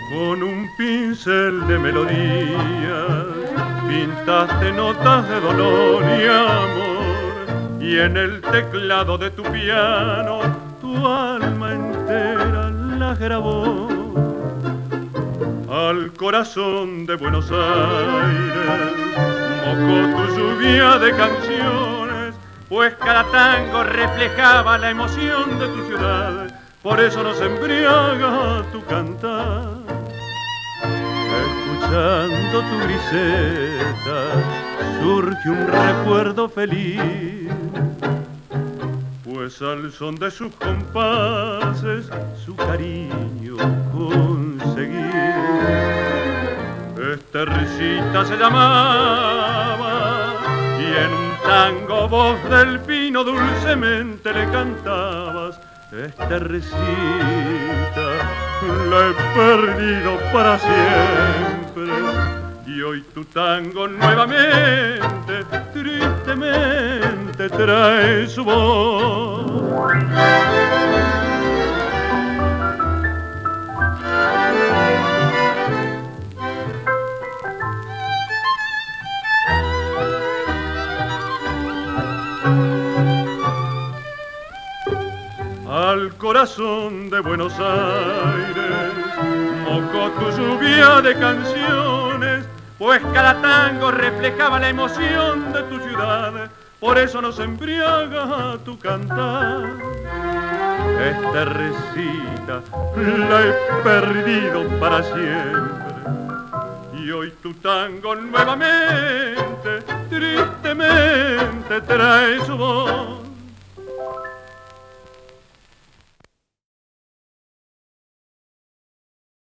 Con un pincel de melodía pintaste notas de dolor y amor, y en el teclado de tu piano tu alma entera la grabó. Al corazón de Buenos Aires mojó tu lluvia de canciones, pues cada tango reflejaba la emoción de tu ciudad, por eso nos embriaga tu cantar. Escuchando tu griseta surge un recuerdo feliz, pues al son de sus compases su cariño conseguí. Esta risita se llamaba y en un tango vos del pino dulcemente le cantabas. Esta risita la he perdido para siempre y hoy tu tango nuevamente tristemente trae su voz. Al corazón de Buenos Aires mojó tu lluvia de canciones, pues cada tango reflejaba la emoción de tu ciudad, por eso nos embriaga tu cantar. Esta risita la he perdido para siempre y hoy tu tango nuevamente tristemente trae su voz.